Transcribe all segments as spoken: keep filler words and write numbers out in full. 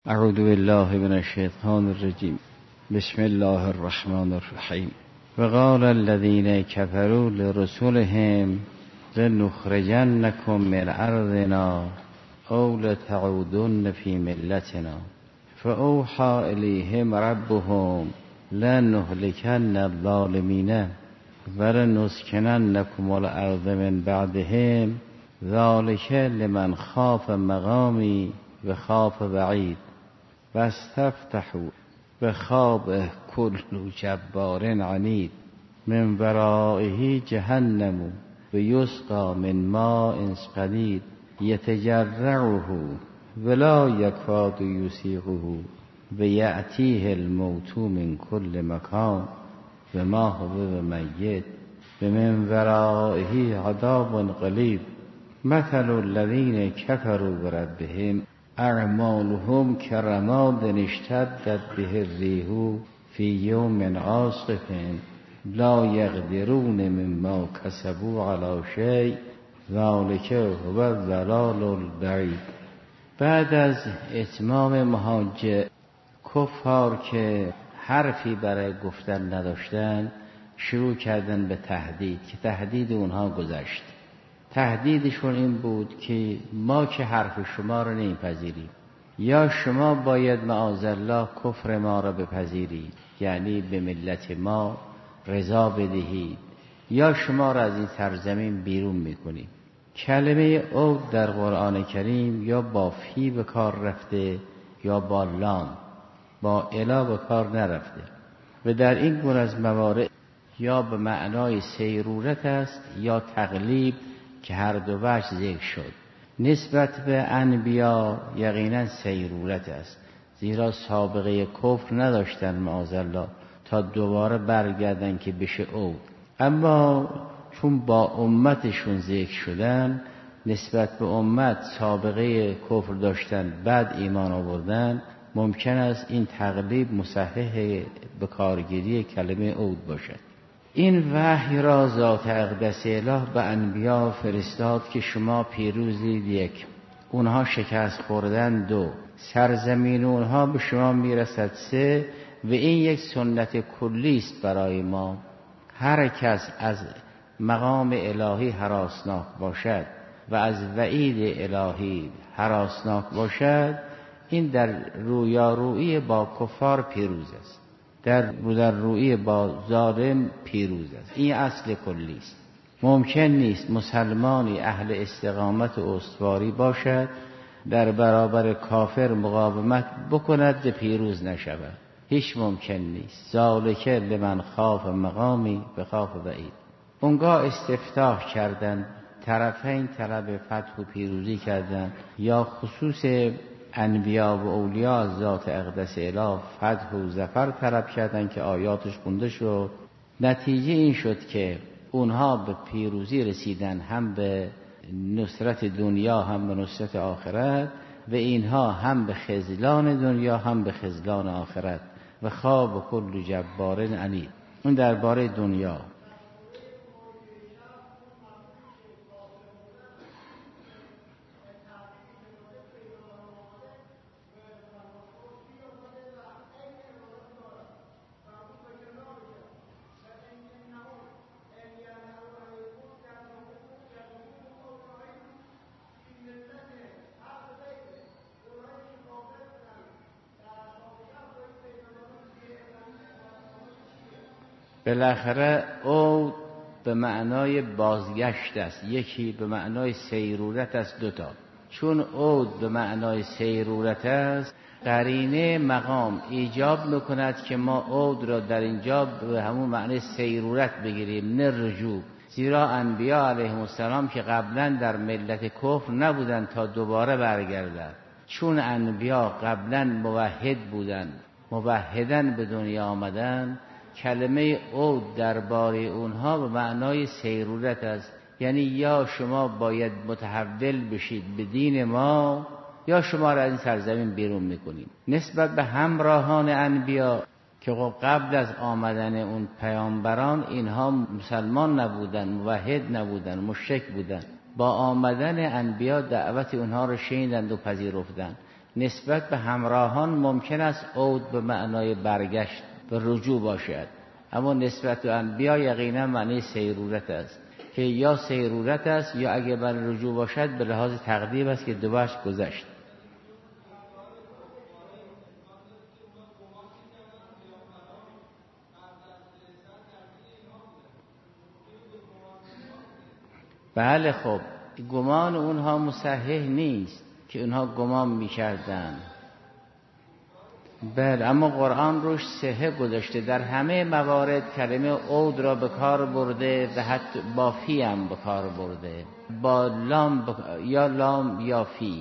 اعوذ بالله من الشیطان الرجیم. بسم الله الرحمن الرحیم. وقال الذين كفروا لرسلهم لنخرجنكم من ارضنا او لتعودن في ملتنا فاوحى اليهم ربهم لنهلكن الظالمين ولنسكننكم الارض من بعدهم ذلك لمن خاف مقامی و خاف وعید و استفتحوا و خواب کل جبار عنید من ورائه جهنم و یسقى من ماء صدید یتجرعه ولا یکاد یسیغه و یأتیه الموت من کل مکان و ما هو بمیت و من ورائه عذاب غلیظ مثل الذین کفروا بربهم اعمالهم كرماد اشتدت به الريح في يوم عاصف لا يقدرون مما كسبوا على شيء ذلك هو الضلال البعید. بعد از اتمام محاجه کفار که حرفی برای گفتن نداشتن شروع کردن به تهدید که تهدید اونها گذشت. تهدیدشون این بود که ما که حرف شما رو نمیپذیریم، یا شما باید معاذالله کفر ما را بپذیرید، یعنی به ملت ما رضا بدهید، یا شما را از این سرزمین بیرون میکنیم. کلمه عود در قرآن کریم یا با فی به کار رفته یا با لام، با الا به کار نرفته و در این گونه از موارد یا به معنای سیرورت است یا تقلیب که هر دو وجه ذکر شد. نسبت به انبیا یقینا سیرورت است، زیرا سابقه کفر نداشتن معاذالله تا دوباره برگردن که بشه عود. اما چون با امتشون ذکر شدن، نسبت به امت سابقه کفر داشتن بعد ایمان آوردن، ممکن است این تقلیب مصحح به کارگیری کلمه عود باشد. این وحی را ذات اقدس اله به انبیا فرستاد که شما پیروزید یک، اونها شکست خوردن دو، سرزمین اونها به شما میرسد سه و این یک سنت کلی است برای ما. هر کس از مقام الهی هراسناک باشد و از وعید الهی هراسناک باشد، این در رویارویی با کفار پیروز است، در در روی با ظالم پیروز است. این اصل کلی است. ممکن نیست مسلمانی اهل استقامت و استواری باشد در برابر کافر مقاومت بکند و پیروز نشود. هیچ ممکن نیست. ذالک لمن خاف مقامی و خاف وعید. اونگاه استفتاح کردن، طرفین طلب فتح و پیروزی کردن، یا خصوص انبیا و اولیاء از ذات اقدس اله فتح و ظفر طلب کردن که آیاتش خونده شد. نتیجه این شد که اونها به پیروزی رسیدن، هم به نصرت دنیا هم به نصرت آخرت، و اینها هم به خذلان دنیا هم به خذلان آخرت. و خواب کل جبار عنید. اون درباره دنیا. بالاخره عود به معنای بازگشت است، یکی به معنای سیرورت است، دوتا. چون عود به معنای سیرورت است، قرینه مقام ایجاب میکند که ما عود را در اینجا به همون معنی سیرورت بگیریم، نه رجوع. زیرا انبیا علیهم السلام که قبلا در ملت کفر نبودند تا دوباره برگردند، چون انبیا قبلا موحد بودند، موحدن به دنیا آمدن، کلمه عود درباره اونها به معنای سیرورت است. یعنی یا شما باید متحول بشید به دین ما، یا شما را از این سرزمین بیرون میکنیم. نسبت به همراهان انبیا که قبل از آمدن اون پیامبران اینها مسلمان نبودن، موحد نبودن، مشرک بودن، با آمدن انبیا دعوت اونها رو شنیدند و پذیرفتند. نسبت به همراهان ممکن است عود به معنای برگشت به رجوع باشد، اما نسبت به انبیا یقینا معنی سیرورت است که یا سیرورت است یا اگه بر رجوع باشد به لحاظ تقدیم است که دوبارش گذشت. بله خب گمان اونها مصحح نیست که اونها گمان میکردن. بله اما قرآن روش صحه گذاشته، در همه موارد کلمه عود را به کار برده و حتی با فی هم به کار برده، با لام بک... یا لام یا فی.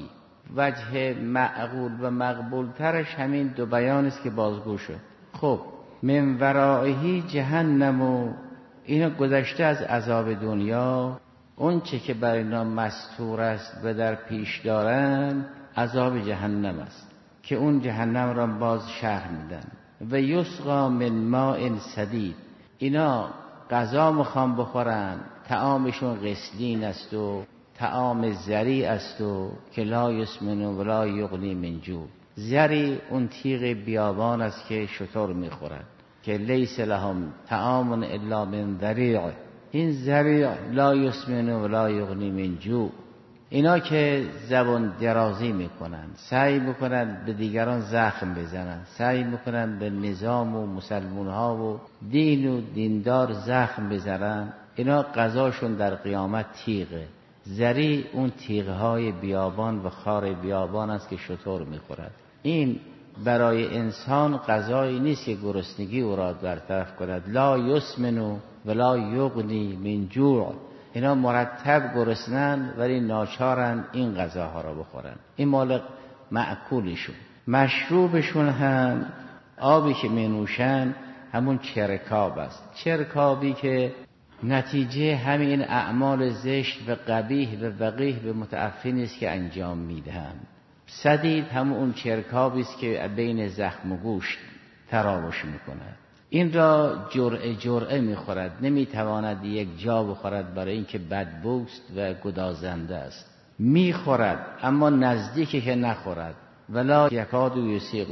وجه معقول و مقبول ترش همین دو بیان است که بازگو شد. خب من ورائه جهنم، و اینو گذشته از عذاب دنیا، اون چه که بر اینا مستور است و در پیش دارن عذاب جهنم است که اون جهنم را باز شرح میدن. و یسقا من ماء صدید، اینا غذا میخوان بخورن، طعامشون غسلین است و طعام زری است و که لا یسمن ولا یغنی من جوع. زری اون تیغ بیابان است که شتر میخورن که لیس لهم طعام الا من ذریع، این ذریع لا یسمن ولا یغنی من جوع. اینا که زبان درازی میکنن، سعی میکنن به دیگران زخم بزنن، سعی میکنن به نظام و مسلمان ها و دین و دیندار زخم بزنن، اینا غذاشون در قیامت تیغه. زری اون تیغ های بیابان و خار بیابان است که شتر میخورد. این برای انسان غذایی نیست که گرسنگی او را برطرف کند. لا یسمن ولا یغنی من جوع، اینا مرتب گرسنن ولی ناچارن این غذاها را بخورن. این مال مأکولشون. مشروبشون هم آبی که می نوشن همون چرکاب است، چرکابی که نتیجه همین اعمال زشت و قبیح و وقیح به متعفن است که انجام میدهند. صدید همون اون چرکابی است که بین زخم و گوشت تراوش میکند. این را جرعه جرعه میخورد، نمیتواند یک جا بخورد برای اینکه بدبوست و گدازنده است. میخورد اما نزدیکی که نخورد. ولا یکاد یسیغه،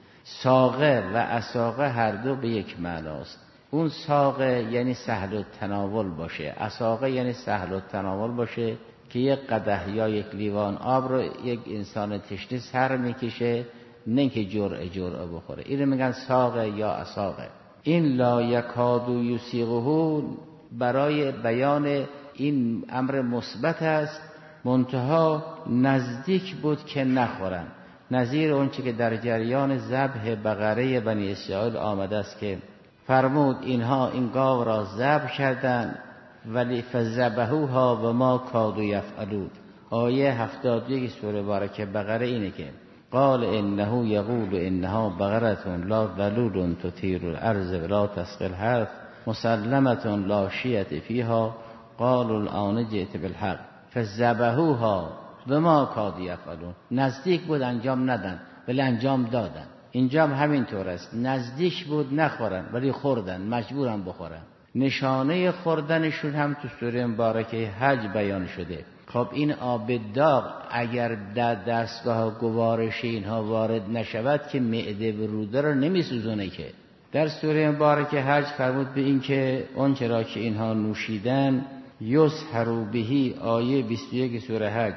ساغه و اساغه هر دو به یک معناست. اون ساغه یعنی سهل التناول باشه، اساغه یعنی سهل التناول باشه که یک قدح یا یک لیوان آب رو یک انسان تشنه سر میکشه، نه که جرعه جرعه بخوره. اینو میگن ساغه یا اساغه. این لا یکاد یسیغه برای بیان این امر مثبت است، منتها نزدیک بود که نخورن. نظیر اون چه که در جریان ذبح بقره بنی اسرائیل آمده است که فرمود اینها این گاو را ذبح کردند ولی فذبحوها و ما کادوا یفعلون. آیه هفتاد و یک سوره بارکه بقره اینه که قال انه یقول انها بقره لا ذلول تثیر الارض ولا تسقی الحرث مسلمه لا شیة فیها قالوا الآن جئت بالحق فذبحوها و ما کادوا یفعلون. نزدیک بود انجام ندن ولی انجام دادن. اینجا هم همین طور است، نزدیک بود نخورن ولی خوردن، مجبورن بخورن. نشانه خوردنشون هم تو سوره مبارکه حج بیان شده. خب این آب داغ اگر در دستگاه گوارش اینها وارد نشود که معده و روده رو نمیسوزونه که. در سوره مبارکه حج فرمود به این که اون چرا که اینها نوشیدن یسحروا بهی، آیه بیست و یک سوره حج،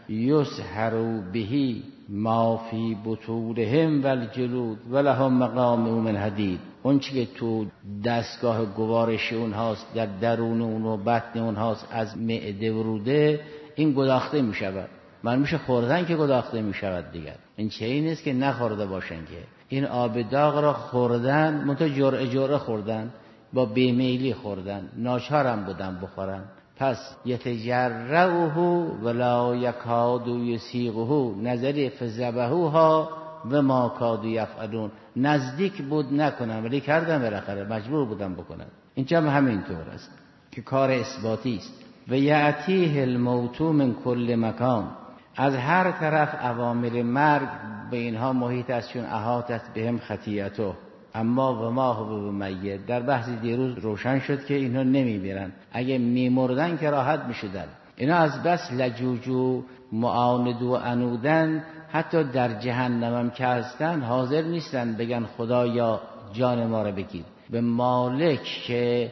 یسحروا بهی ما فی بطونهم والجلود ولهم مقامع من حدید. اون چی که تو دستگاه گوارش اونهاست، در درون اون و بطن اونهاست از معده و روده، این گداخته می شود. من میشه خوردن که گداخته می شود دیگر. این چه این نیست که نخورده باشن که این آب داغ را خوردن، منتها جرعه جرعه خوردن، با بیمیلی خوردن، ناچارم بودن بخورن. پس یتجرعه ولا یکاد یسیغه، نظری فذبحوها و ما کادوا یفعلون. نزدیک بود نکنن ولی کردن، بالاخره مجبور بودن بکنن. اینجا هم همین طور است که کار اثباتی است. و یأتیه الموت من کل مکان، از هر طرف عوامل مرگ به اینها محیط است، چون احاطت بهم خطیئته اما و ما هو بمیت. در بحث دیروز روشن شد که اینها نمیمیرن، اگه میمردن که راحت میشدن. اینا از بس لجوج و معاند و عنودن حتی در جهنم هم که هستن حاضر نیستن بگن خدایا جان ما رو بگیر. به مالک که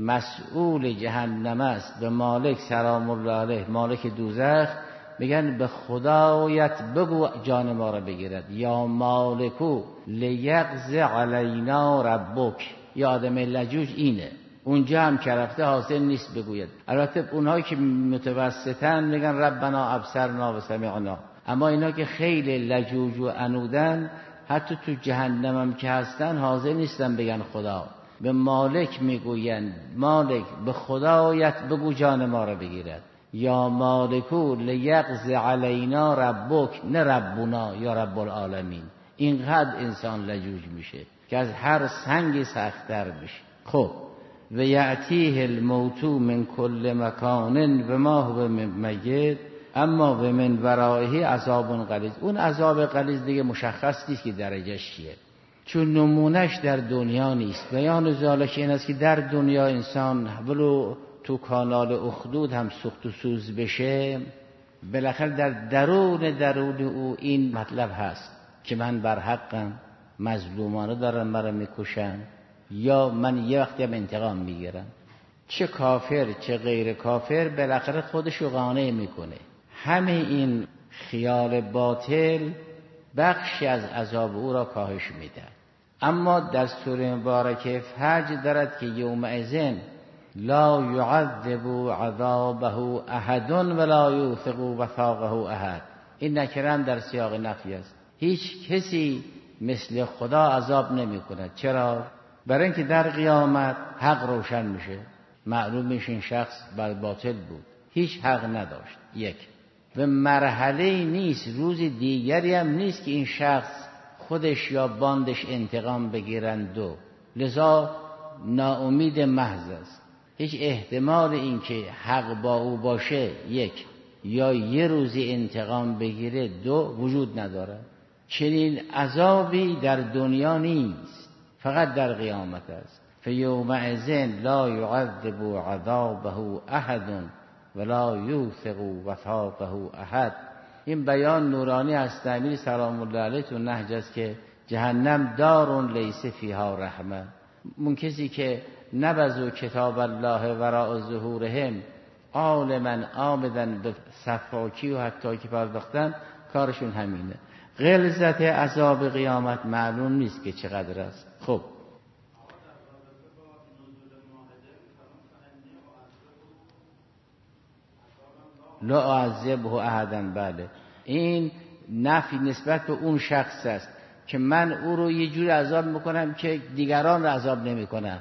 مسئول جهنم است، به مالک سلام الله علیه مالک دوزخ، میگن به خدایت بگو جان ما رو بگیرد. یا مالکو لیقض علینا ربک. یا آدم لجوج اینه، اونجا هم که رفته حاضر نیست بگوید. البته اونهایی که متوسطن میگن ربنا ابصرنا و سمعنا، اما اینا که خیلی لجوج و عنودن حتی تو جهنم هم که هستن حاضر نیستن بگن خدا. به مالک میگوین مالک به خدایت بگو جان ما رو بگیرد. یا مالکو لیقض علینا ربک، نه ربنا یا رب العالمین. اینقدر انسان لجوج میشه که از هر سنگی سخت‌تر میشه. خب و یأتیه الموت من کل مکان و ما هو میت اما و من ورائه عذاب غلیظ. اون عذاب غلیظ دیگه مشخص نیست که درجهش چیه، چون نمونش در دنیا نیست. بیان ذالک این است که در دنیا انسان ولو تو کانال اخدود هم سوخت و سوز بشه، بالاخره در درون درون او این مطلب هست که من بر حقم، مظلومانه دارن مرا میکشن، یا من یه وقتی هم انتقام میگیرم. چه کافر چه غیر کافر بالاخره خودشو قانع میکنه. همه این خیال باطل بخشی از عذاب او را کاهش میده. اما در سوره مبارکه فجر دارد که یومئذ لا یعذب عذابه احد ولا یوثق وثاقه احد. این نکره در سیاق نفی است. هیچ کسی مثل خدا عذاب نمی کند. چرا؟ برای اینکه در قیامت حق روشن میشه، معلوم میشه این شخص بر باطل بود، هیچ حق نداشت. یک و مرحله نیست، روز دیگری هم نیست که این شخص خودش یا باندش انتقام بگیرن. دو لذا ناامید محض است. هیچ احتمال این که حق با او باشه یک یا یه روزی انتقام بگیره دو وجود نداره. چنین عذابی در دنیا نیست، فقط در قیامت است. فیومئذ لا یعذب عذابه احد ولا یوثق وثاقه احد. این بیان نورانی از امیر سلام الله علیه تو نهج است که جهنم دار لیس فیها رحمه. اون کسی که نبذوا کتاب الله وراء ظهورهم عالما آمدن به صفاکی و حتی که پرداختن، کارشون همینه. غلظت عذاب قیامت معلوم نیست که چقدر است. خب لا اعذبه احدا، بله این نفی نسبت به اون شخص است که من او رو یه جور عذاب میکنم که دیگران رو عذاب نمیکنم،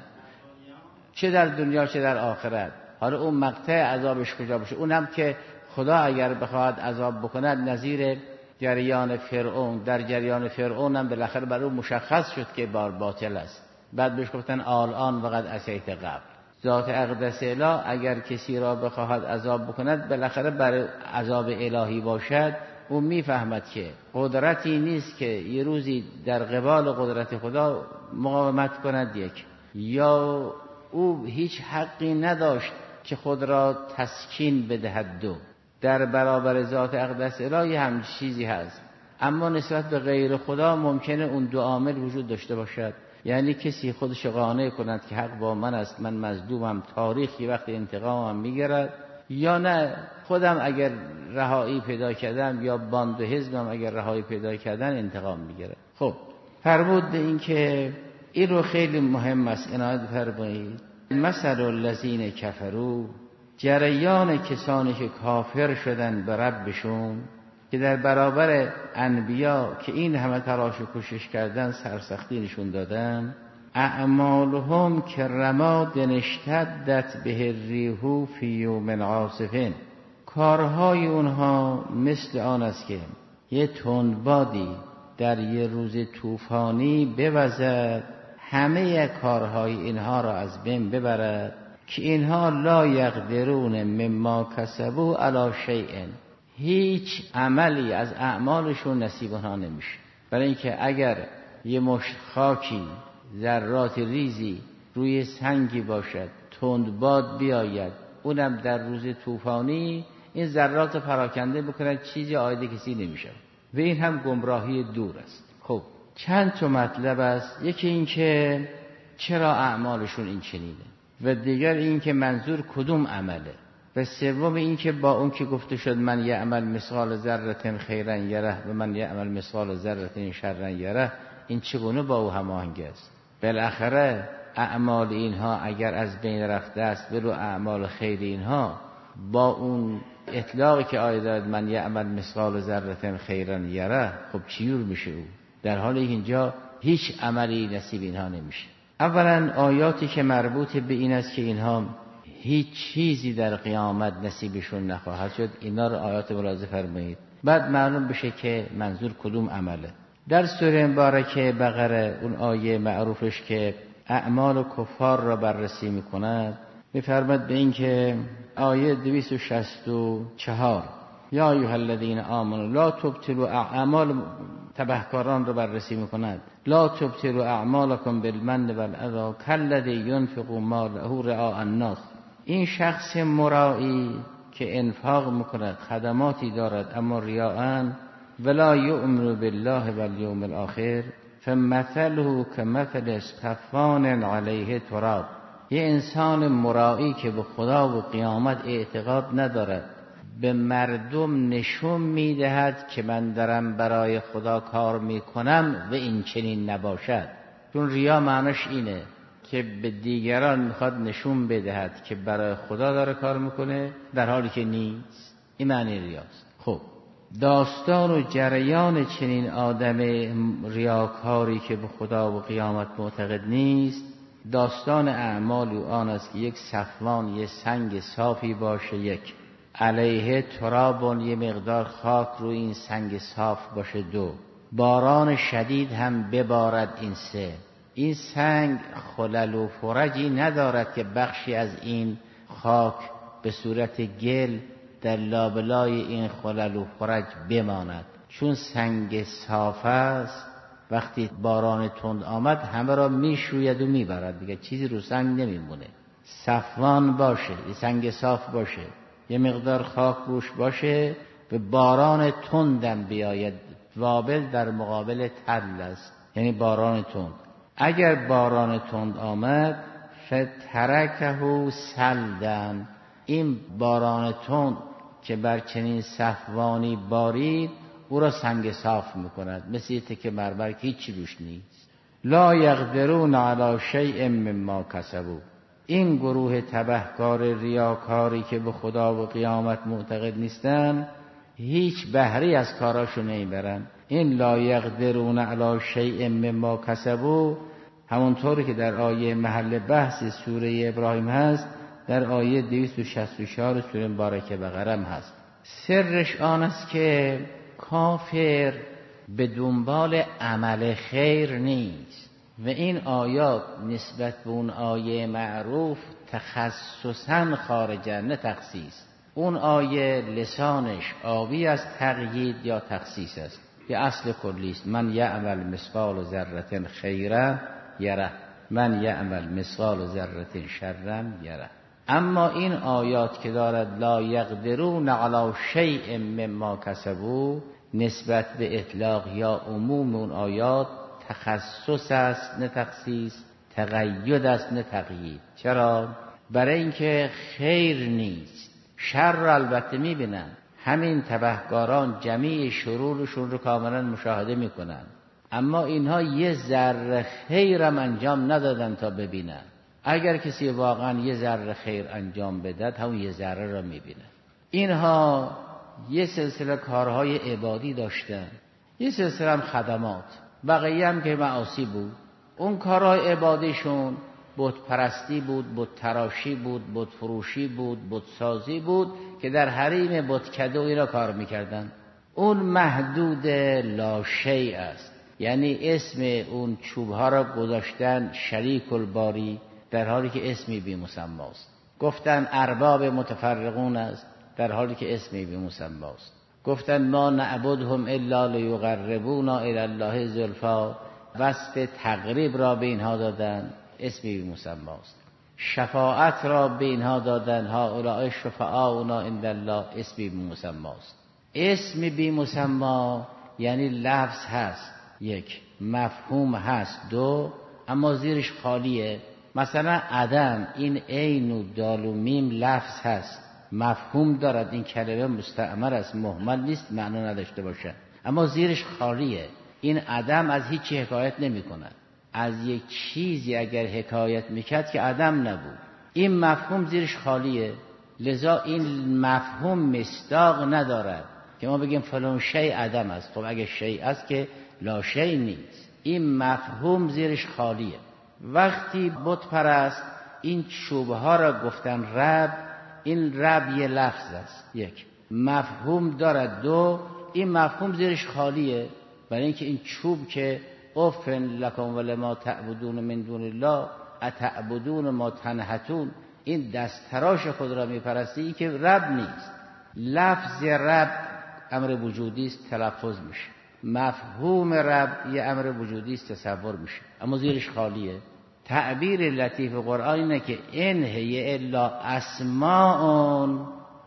چه در دنیا چه در آخرت. حالا اون مقطع عذابش کجا باشه؟ اونم که خدا اگر بخواد عذاب بکند نظیر جریان فرعون، در جریان فرعون هم بالاخره برای اون مشخص شد که بار باطل است. بعد بهش گفتن آلان وقد عصیت قبل. ذات اقدس اله اگر کسی را بخواهد عذاب بکند بالاخره برای عذاب الهی باشد، او میفهمد که قدرتی نیست که یه روزی در قبال قدرت خدا مقاومت کند. یک یا او هیچ حقی نداشت که خود را تسکین بدهد. دو در برابر ذات اقدس الهی هم چیزی هست، اما نسبت به غیر خدا ممکنه اون دو عامل وجود داشته باشد. یعنی کسی خودش قانع کند که حق با من است، من مظلومم، تاریخی وقت انتقامم میگیرد، یا نه خودم اگر رهایی پیدا کردم یا باند و حزبم اگر رهایی پیدا کردن انتقام میگیرد. خب فرمود این که این رو خیلی مهم است عنایت فرمایید. مثل الذین کفروا، جریان کسانی که کافر شدن به ربشون، که در برابر انبیا که این همه تلاش و کوشش کردن سرسختی نشون دادن، اعمالهم که رماد اشتدت به الریح فی یوم عاصف، کارهای اونها مثل آن است که یه تندبادی در یه روز طوفانی بوزد، همه کارهای اینها را از بین ببرد، که اینها لا یقدرون مما کسبوا علی شیء، هیچ عملی از اعمالشون نصیب آنها نمیشه. برای اینکه اگر یه مشت خاکی، ذرات ریزی روی سنگی باشد، تندباد بیاید، اونم در روز طوفانی، این ذرات پراکنده بکنه، چیزی عاید کسی نمیشه. و این هم گمراهی دور است. خب چند تا مطلب است. یکی این که چرا اعمالشون این چنینه و دیگر این که منظور کدوم عمله و سوم این که با اون که گفته شد من یعمل مثقال ذره خیرا یره و من یعمل مثقال ذره شرا یره، این چگونه با او هماهنگ است؟ بالاخره اعمال اینها اگر از بین رفته است ولو اعمال خیر اینها با اون اطلاقی که آیه داد من یعمل مثقال ذره خیرا یره، خب چیور میشه او؟ در حالی که اینجا هیچ عملی نصیب اینها نمیشه. اولا آیاتی که مربوط به این است که اینها هیچ چیزی در قیامت نصیبشون نخواهد شد، اینا رو آیات ملاحظه فرمایید، بعد معلوم بشه که منظور کدوم عمله. در سوره مبارکه بقره اون آیه معروفش که اعمال کفار را بررسی میکند میفرماد به این که آیه دویست و شصت و چهار یا ایها الذین آمنوا لا تبطلوا اعمال تبهکاران را بررسی میکند لا تبطلوا اعمالکم بالمن والاذی کالذی ينفق ماله رئاء الناس. این شخص مرایی که انفاق میکند خدماتی دارد اما ریاء ولا یؤمن بالله والیوم الاخر فمثله کمثل صفوان علیه تراب. یه انسان مرایی که به خدا و قیامت اعتقاد ندارد به مردم نشون میدهد که من دارم برای خدا کار میکنم و این چنین نباشد. چون ریا معنیش اینه که به دیگران میخواد نشون بدهد که برای خدا داره کار میکنه در حالی که نیست. این معنی ریاست. خب داستان و جریان چنین آدم ریاکاری که به خدا و قیامت معتقد نیست، داستان اعمال او آن است که یک صفوان، یک سنگ صافی باشه، یک علیه ترابون، یه مقدار خاک روی این سنگ صاف باشه، دو باران شدید هم ببارد، این سه این سنگ خلل و فرجی ندارد که بخشی از این خاک به صورت گل در لابلای این خلل و فرج بماند. چون سنگ صاف است وقتی باران تند آمد همه را میشوید و میبرد دیگه، چیزی رو سنگ نمیمونه. صفوان باشه، یه سنگ صاف باشه، یه مقدار خاک روش باشه و باران تندم بیاید. وابل در مقابل تل است، یعنی باران تند. اگر باران تند آمد فترکه سلدن، این باران تند که بر چنین صفوانی بارید او را سنگ صاف میکند، مثل یه تکه مرمر که هیچی روش نیست. لا یقدرون علی شیء مما کسبوا. این گروه تبهکار ریاکاری که به خدا و قیامت معتقد نیستن هیچ بهری از کاراشون نمیبرن. این لا یقدرون علی شیء مما کسبوا همونطوری که در آیه محل بحث سوره ابراهیم هست در آیه دویست و شصت و چهار سوره مبارکه بقره هست. سرش آن است که کافر به دنبال عمل خیر نیست و این آیات نسبت به اون آیه معروف تخصصاً خارجه، نه تخصیص. اون آیه لسانش آبی از تقیید یا تخصیص است، یه اصل کلی است. من یعمل مثقال ذره خیرا یره، من یعمل مثقال ذره شرا یره. اما این آیات که دارد لا یقدرون علی شیء مما کسبوا نسبت به اطلاق یا عموم اون آیات تخصص است نه تخصیص، تقید است نه تقیید. چرا؟ برای اینکه خیر نیست، شر را البته میبینن. همین تبهکاران جمیع شرورشون رو کاملا مشاهده میکنن، اما اینها یه ذره خیرم انجام ندادن تا ببینن. اگر کسی واقعا یه ذره خیر انجام بدهد همون یه ذره را میبینه. اینها یه سلسله کارهای عبادی داشتن، یه سلسله هم خدمات، بقیه هم که معاصی بود. اون کارهای عبادیشون بت پرستی بود، بت تراشی بود، بت فروشی بود، بت سازی بود که در حریم بت کده اینا کار میکردن. اون محدود لا شیء است، یعنی اسم اون چوبها را گذاشتن شریک الباری در حالی که اسمی بی مسمی است. گفتن ارباب متفرقون است در حالی که اسمی بی مسمی است. گفتن ما نعبدهم الا لیقربونا الی الله زلفا، وصف تقریب را به اینها دادن، اسمی بی مسمی است. شفاعت را به اینها دادن، هؤلاء شفعاؤنا عند الله، اسمی بی مسمی است. اسم بی مسمی یعنی لفظ هست، یک مفهوم هست، دو اما زیرش خالیه. مثلا عدم، این عین و دال و میم لفظ هست، مفهوم دارد، این کلمه مستعمر است، مهمل نیست معنا نداشته باشه، اما زیرش خالیه. این عدم از هیچی حکایت نمی کند. از یک چیزی اگر حکایت میکرد که عدم نبود. این مفهوم زیرش خالیه، لذا این مفهوم مصداق ندارد که ما بگیم فلان شیء عدم است. خب اگه شیء است که لا شیء نیست. این مفهوم زیرش خالیه. وقتی بت پرست این چوبه ها را گفتن رب، این رب یه لفظ است، یک مفهوم دارد، دو این مفهوم زیرش خالیه. برای اینکه این چوب که اوفن لکم ولما تعبدون من دون الله اتعبدون ما تنحتون، این دست تراش خود را میپرستی که رب نیست. لفظ رب امر وجودی است، تلفظ میشه. مفهوم رب یه امر وجودی است، تصور میشه، اما زیرش خالیه. تعبیر لطیف قرآن اینه که ان هی الا اسماء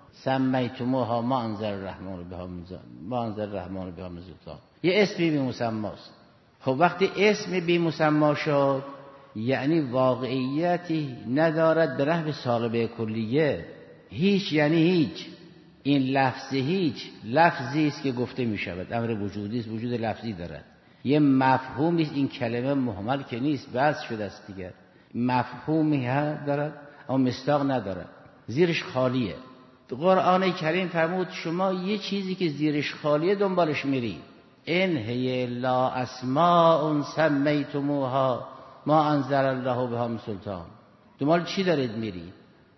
سمیتموها ما انزل الرحمن بها من ما انزل الرحمن بها من سلطان. یه اسمی بی مسماست. خب وقتی اسم بی مسما شد یعنی واقعیتی ندارد به نحو صالبه کلیه. هیچ یعنی هیچ. این لفظ هیچ لفظی است که گفته می شود، امر وجودی است، وجود لفظی دارد. یه مفهومی است، این کلمه مهمل که نیست، بس شده است دیگر. مفهومی ها دارد اما مصداق ندارد، زیرش خالیه. قرآن کریم فرمود شما یه چیزی که زیرش خالیه دنبالش میرید. ان هی الا اسماء سمیتموها ما انزل الله بها من سلطان. دنبال چی دارید میرید؟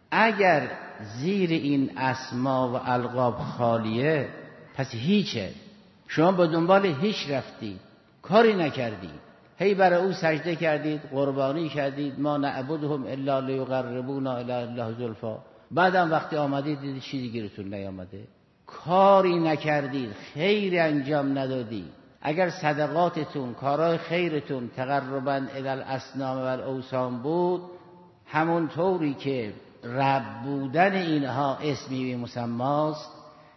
اگر زیر این اسما و القاب خالیه پس هیچه. شما به دنبال هیچ رفتید، کاری نکردید، هی برای او سجده کردید، قربانی کردید، ما نعبدهم الا لیقربونا الی الله زلفا. بعدم وقتی آمدید دیدید چیزی گیرتون نیامده، کاری نکردید، خیر انجام ندادید. اگر صدقاتتون، کارهای خیرتون تقربا الی الاصنام و الاوثان بود، همون طوری که رب بودن اینها اسمی بی مسماست،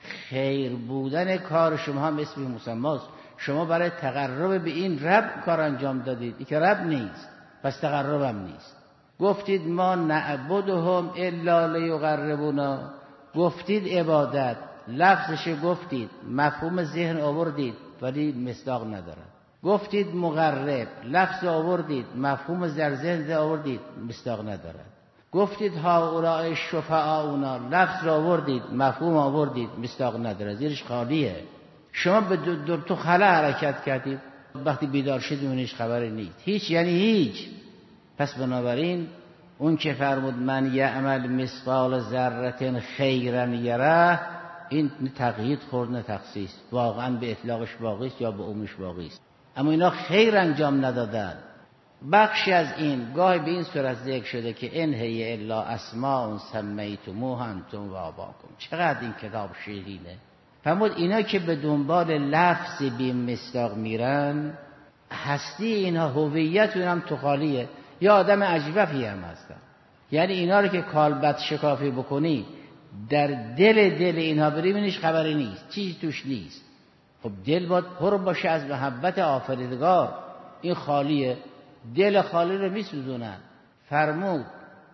خیر بودن کار شما هم اسمی بی مسماست. شما برای تقرب به این رب کار انجام دادید، این که رب نیست، پس تقربم نیست. گفتید ما نعبدهم الا لیقربونا، گفتید عبادت، لفظش گفتید، مفهوم ذهن آوردید ولی مصداق ندارد. گفتید مقرب، لفظ آوردید، مفهوم در ذهن آوردید، مصداق ندارد. گفتید هؤلاء شفعاؤنا، لفظ آوردید، مفهوم آوردید، مصداق ندارد، زیرش خالیه. شما به دو, دو تو خلا حرکت کردید، وقتی بیدار شدید اونش خبری نیست. هیچ یعنی هیچ. پس بنابراین اون که فرمود من یعمل مثقال ذره خیرا یره، این تقیید خورد نه تخصیص، واقعا به اطلاقش واقعی است یا به عمومش واقعی است. اما اینا خیر انجام ندادن. بخشی از این گاهی به این صورت ذکر شده که ان هی الا اسماء سمیتموها انتم و آباکم. چقدر این کتاب شیرینه. فرمود اینا که به دنبال لفظ بی مصداق میرن، هستی اینها، هویت اونم تو خالیه. یا آدم عجیبی هم هستن. یعنی اینا رو که کالبد شکافی بکنی در دل دل اینها بری بینیش خبری نیست، چیزی توش نیست. خب دل باید پر باشه از محبت آفریدگار، این خالیه. دل خالی رو میسوزونن. فرمود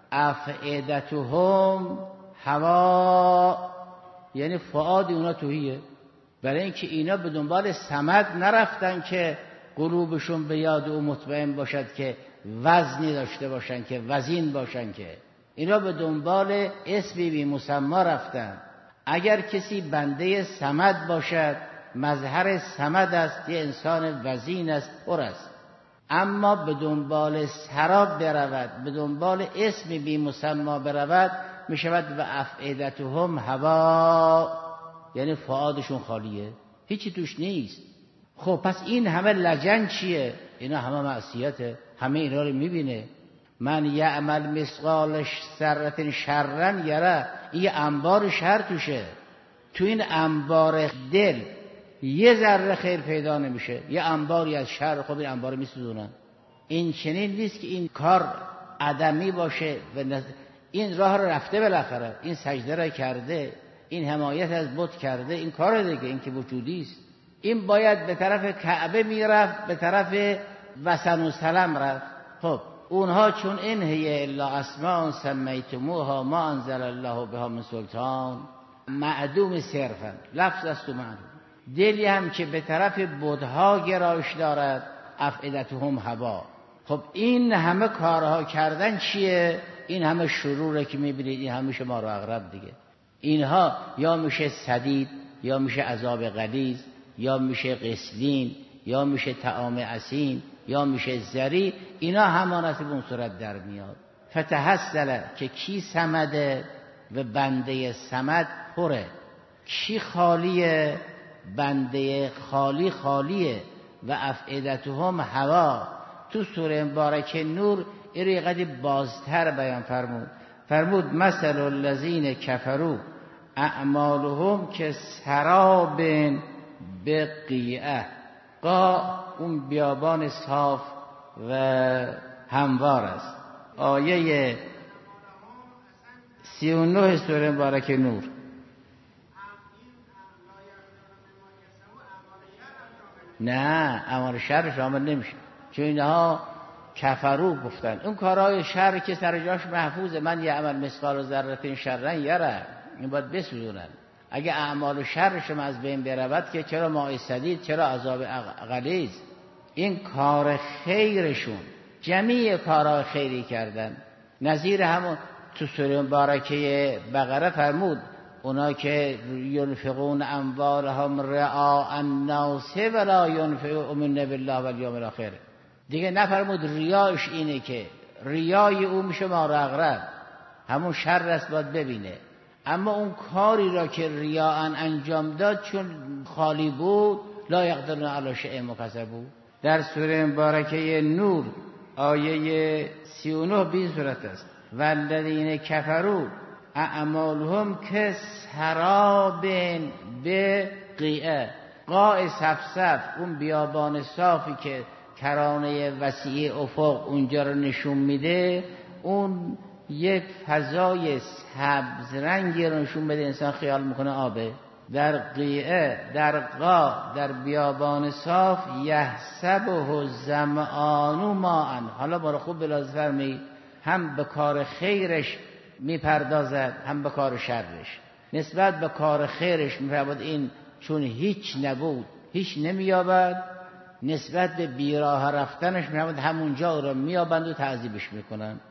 افئدتهم هوا، یعنی فؤاد اونا توهیه. برای اینکه اینا به دنبال صمد نرفتن که قلوبشون به یاد او مطمئن باشد، که وزنی داشته باشن، که وزین باشن، که اینا به دنبال اسمی بی مسما رفتن. اگر کسی بنده صمد باشد، مظهر صمد است، یه انسان وزین است، پر است. اما به دنبال سراب برود، به دنبال اسم بی مسما برود، می شود و افئدتهم هوا، یعنی فؤادشون خالیه، هیچی توش نیست. خب پس این همه لجن چیه؟ اینا همه معصیته، همه اینا رو میبینه. من یعمل مثقال ذره شرا یره، این یه انبار شر توشه. تو این انبار دل یه ذره خیر پیدا نمیشه، یه انباری از شر. خب این انبار میسوزونن. این چنین نیست که این کار عدمی باشه و نز... این راه رو رفته بالاخره، این سجده را کرده، این حمایت از بت کرده، این کار دیگه، این که وجودی است. این باید به طرف کعبه میرفت، به طرف وثن و سلم رفت. خب اونها چون این هی الا اسماء سمیتموها ما انزل الله بها من سلطان، معدوم صرفا، لفظ است و معدوم. دلی هم که به طرف بت‌ها گرایش دارد افئدتهم هوا. خب این همه کارها کردن چیه؟ این همه شروره که میبینید، این همه شما رو اغرب دیگه. اینها یا میشه سدید، یا میشه عذاب غلیظ، یا میشه غسلین، یا میشه طعام اسین، یا میشه زری. اینا همانت به اون صورت در میاد. فتحصل که کی صمده و بنده صمد پره، کی خالیه بنده خالی خالیه و افئدتهم هوا. تو سوره مبارکه نور این قدی بازتر بیان فرمود. فرمود مثل الذین کفروا اعمالهم که سراب بقیعه. قا اون بیابان صاف و هموار است. آیه سی و نه سوره مبارکه نور. نه اعمال شر شامل نمیشه، چون اینها کفرو گفتن. اون کارهای شر که سر جاش محفوظه، من یه عمل مثقال ذره شرا یره، این باید بسوزونن. اگه اعمال شر شما از بین برود که چرا ماء سدید، چرا عذاب غلیظ؟ این کار خیرشون، جمیع کارهای خیری کردن. نظیر همون تو سوره مبارکه بقره فرمود اونا که ينفقون اموالهم رعاء الناس ولا ينفقون بالله والیوم الاخر. دیگه نفرمود ریاش اینه که ریای او میشه ما رو اغرب، همون شر است باید ببینه. اما اون کاری را که ریاء انجام داد چون خالی بود، لا یقدرون علی شیء مکسبوا. در سوره مبارکه نور آیه سی و نه بین صورت است. والذین کفروا اعمالهم که سراب بقیعه. قاع صفصف، اون بیابان صافی که کرانه وسیع افق اونجا رو نشون میده، اون یک فضای سبز رنگی رو نشون بده، انسان خیال میکنه آبه. در قیعه، در قاع، در بیابان صاف، یحسبه الظمآن ماء. حالا برای خوب بلاز فرمید، هم به کار خیرش میپردازد هم به کار شرش. نسبت به کار خیرش میفرماد این چون هیچ نبود هیچ نمییابد، نسبت به بیراه رفتنش میفرماد همونجا رو مییابند و تعذیبش میکنن.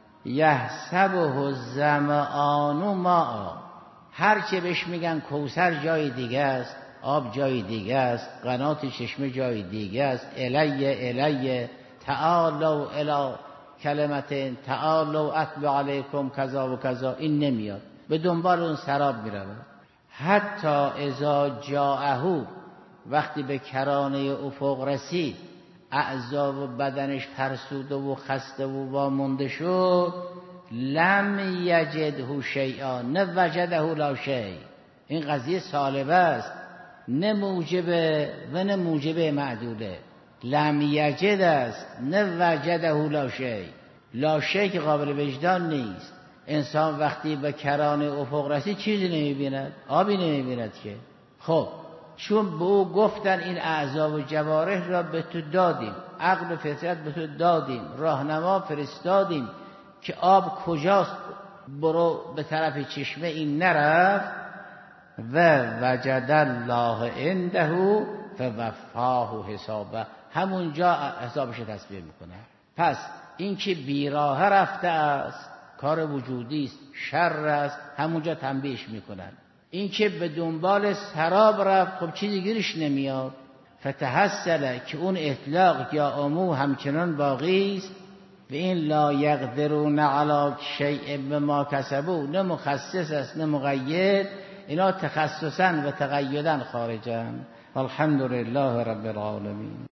یحسبه الظمآن ماء. هر چه بهش میگن کوثر جای دیگه است، آب جای دیگه است، قنات چشمه جای دیگه است. الیه الیه تعالوا الی کلمت تعالوا اتل علیکم کذا و کذا، این نمیاد، به دنبال اون سراب میرود. حتی اذا جاءه، وقتی به کرانه افق رسید، اعضا و بدنش فرسوده و خسته و وامونده شد، لم یجده شیئا، نه وجده لا شیء. این قضیه سالبه است، نه موجبه و نه موجبه معدوله. لم یجد است، نه وجده لا شیء. لا شیء که قابل وجدان نیست. انسان وقتی به کرانه افق رسید چیزی نمیبیند، آبی نمیبیند که. خب چون به او گفتن این اعضا و جوارح را به تو دادیم، عقل و فطرت به تو دادیم، راهنما فرستادیم که آب کجاست، برو به طرف چشمه، این نرفت. و وجد الله عنده فوفاه حسابه، همونجا حسابش تصویر میکنه. پس این که بیراه رفته است کار وجودی است، شر است، همونجا تنبیهش میکنن. این که به دنبال سراب رفت، خب چیزی گیرش نمیاد. فتحصل که اون اطلاق یا عمو همچنان باقی است. و این لا یقدرون علی شیء بما کسبوا، نه مخصص است نه مقید، اینا تخصصا و تقیدا خارجن. الحمد لله رب العالمین.